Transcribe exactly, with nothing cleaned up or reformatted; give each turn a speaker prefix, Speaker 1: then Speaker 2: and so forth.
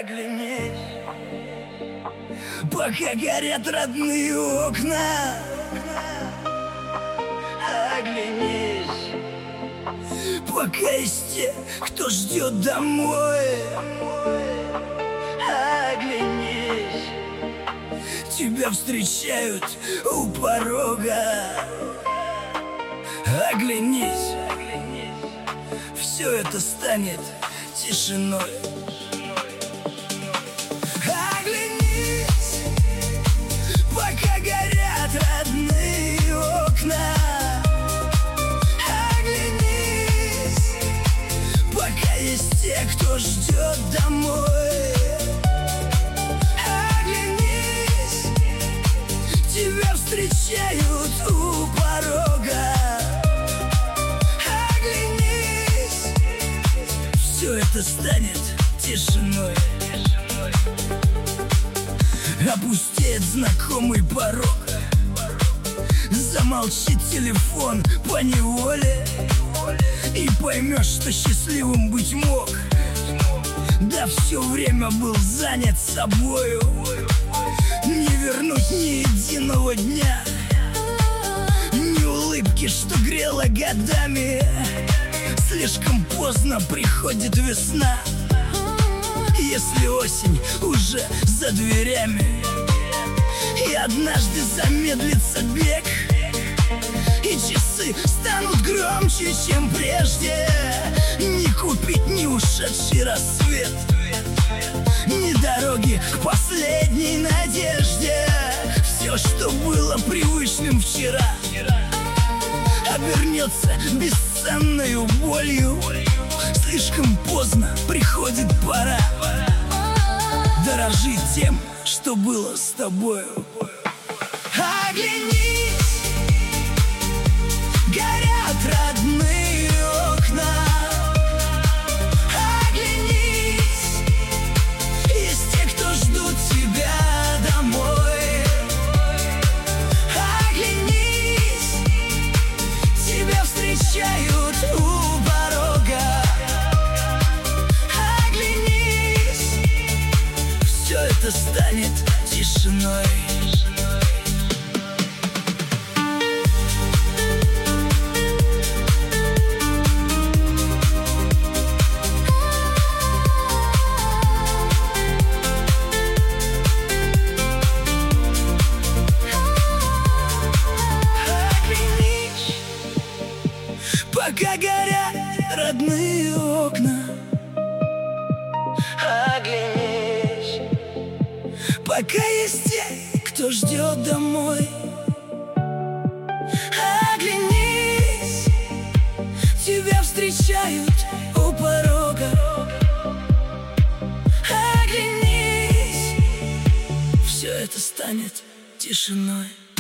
Speaker 1: Оглянись, пока горят родные окна. Оглянись, пока есть те, кто ждет домой. Оглянись, тебя встречают у порога. Оглянись, все это станет тишиной. Оглянись, пока горят родные окна. Оглянись, пока есть те, кто ждет домой. Оглянись, тебя встречают у порога. Оглянись, все это станет тишиной. Опустеет знакомый порог, замолчит телефон поневоле, и поймешь, что счастливым быть мог, да все время был занят собою. Не вернуть ни единого дня, ни улыбки, что грела годами. Слишком поздно приходит весна, если осень уже за дверями, и однажды замедлится бег, и часы станут громче, чем прежде. Не купить ни ушедший рассвет, ни дороги к последней надежде. Все, что было привычным вчера, обернется бесценною болью. Слишком поздно приходит пора дорожить тем, что было с тобою. Оглянись, горят родные окна. Оглянись, есть те, кто ждут тебя домой. Оглянись, тебя встречают у порога. Оглянись, все это станет тишиной. Пока горят родные окна. Оглянись, пока есть те, кто ждет домой. Оглянись, тебя встречают у порога. Оглянись, все это станет тишиной.